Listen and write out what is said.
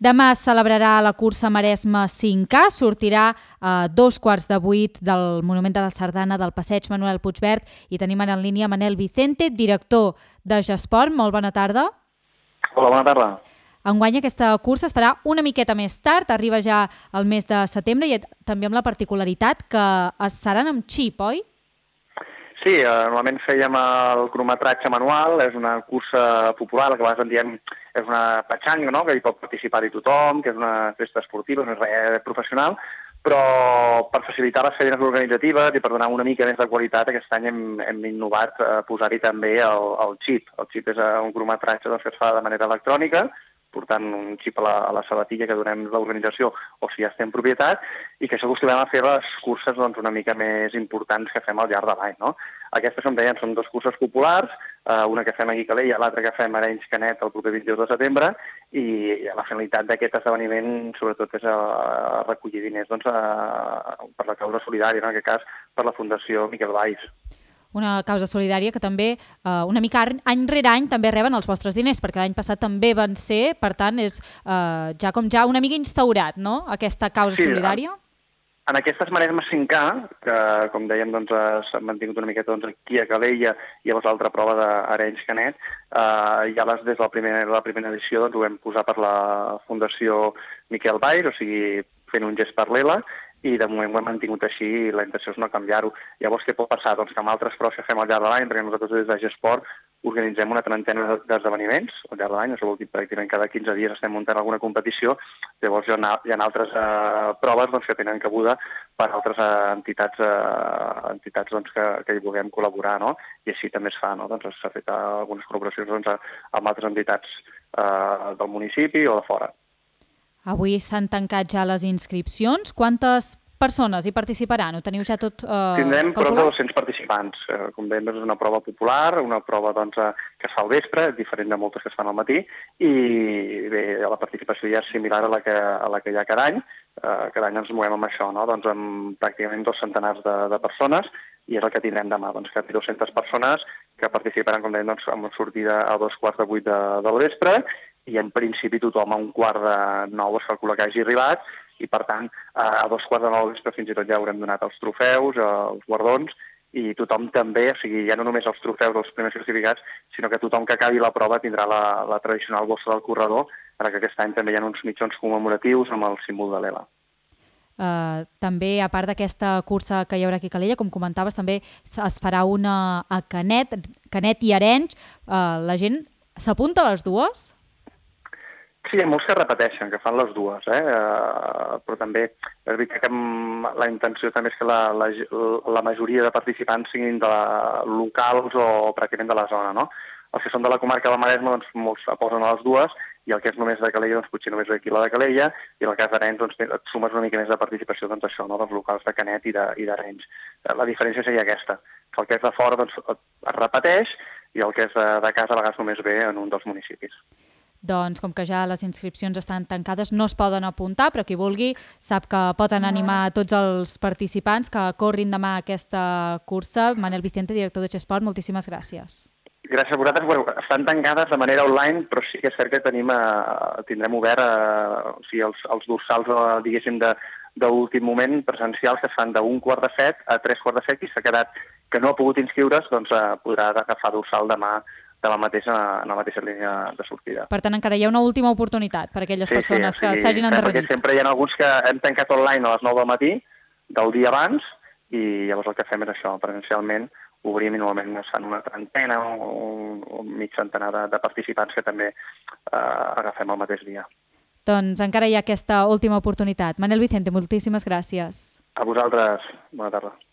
Demà es celebrarà la cursa Maresme 5K, sortirà a 7:15 del Monument de la Sardana del Passeig Manuel Puigverd i tenim en línia Manel Vicente, director de Gesport. Molt bona tarda. Hola, bona tarda. Enguany aquesta cursa es farà una miqueta més tard, arriba ja al mes de setembre i també amb la particularitat que seran amb xip, oi? Sí, normalment fèiem el cronometratge manual, és una cursa popular, el que a vegades en diem és una petxanga, no?, que hi pot participar-hi tothom, que és una festa esportiva, no és res professional, però per facilitar les feines organitzatives i per donar una mica més de qualitat, aquest any hem innovat posar-hi també el xip. El xip és un cronometratge que es fa de manera electrònica, portant un xip a la sabatilla que donem l'organització o si ja estem en propietat, i que això acostumem a fer les curses una mica més importants que fem al llarg de l'any, no? Aquestes, com deien, són dues curses populars, una que fem aquí a Calella, l'altra que fem a Arenys Canet el proper 22 de setembre, i la finalitat d'aquest esdeveniment sobretot és recollir diners per la causa solidària, en aquest cas per la Fundació Miquel Valls. Una causa solidària que també, una mica any rere any, també reben els vostres diners, perquè l'any passat també van ser, per tant, és ja una mica instaurat, no?, aquesta causa solidària. En aquestes Maresmes 5K, que, com dèiem, s'han mantingut una miqueta aquí a Calella i llavors l'altra prova d'Arenys Canet, ja des de la primera edició ho vam posar per la Fundació Miquel Valls, o sigui, fent un gest per l'ELA, i de moment ho hem mantingut així i la intenció és no canviar-ho. Llavors, què pot passar? Doncs que amb altres proves que fem al llarg de l'any, perquè nosaltres des de Gesport organitzem una trentena d'esdeveniments al llarg de l'any, això vol dir pràcticament cada 15 dies estem muntant alguna competició, llavors hi ha altres proves que tenen cabuda per altres entitats que hi vulguem col·laborar, no? I així també es fa, no? S'ha fet algunes col·laboracions amb altres entitats del municipi o de fora. Avui s'han tancat ja les inscripcions. Quantes persones hi participaran? Ho teniu ja tot calculat? Tindrem prop de 200 participants. Com dèiem, és una prova popular, una prova que es fa al vespre, diferent de moltes que es fan al matí, i bé, la participació ja és similar a la que hi ha cada any. Cada any ens movem amb això, no? Amb pràcticament 2 centenars de persones, i és el que tindrem demà, que 200 persones que participaran, com dèiem, amb sortida a 7:15 del vespre, i en principi tothom a 8:45 es calcula que hagi arribat, i per tant a 8:45 del vespre fins i tot ja haurem donat els trofeus, els guardons, i tothom també, o sigui, ja no només els trofeus dels primers classificats, sinó que tothom que acabi la prova tindrà la tradicional bossa del corredor, ara que aquest any també hi ha uns mitjons commemoratius amb el símbol de l'ELA. També, a part d'aquesta cursa que hi haurà aquí a Calella, com comentaves, també es farà una a Canet i Arenys. La gent s'apunta a les dues? Sí, hi ha molts que repeteixen, que fan les dues, però també és veritat que la intenció també és que la majoria de participants siguin locals o pràcticament de la zona, no? Els que són de la comarca del Maresme, molts aposen a les dues, i el que és només de Calella, potser només aquí la de Calella, i en el cas d'Arenys et sumes una mica més de participació això, dels locals de Canet i d'Arenys. La diferència seria aquesta, que el que és de fora es repeteix i el que és de casa a vegades només ve en un dels municipis. Doncs com que ja les inscripcions estan tancades no es poden apuntar, però qui vulgui sap que poden animar tots els participants que corrin demà aquesta cursa. Manel Vicente, director de Gesport, moltíssimes gràcies. Gràcies a vosaltres. Bueno, estan tancades de manera online, però sí que és cert que tindrem obert els dorsals, diguéssim, d'últim moment presencials que es fan d'1:45 a 3:45, i s'ha quedat que no ha pogut inscriure's, podrà agafar dorsal demà en la mateixa línia de sortida. Per tant, encara hi ha una última oportunitat per a aquelles persones que s'hagin endarrerit. Perquè sempre hi ha alguns que hem tancat online a les 9 del matí del dia abans, i llavors el que fem és això, presencialment obrim i normalment es fan una trentena o mig centenar de participants que també agafem el mateix dia. Doncs encara hi ha aquesta última oportunitat. Manel Vicente, moltíssimes gràcies. A vosaltres, bona tarda.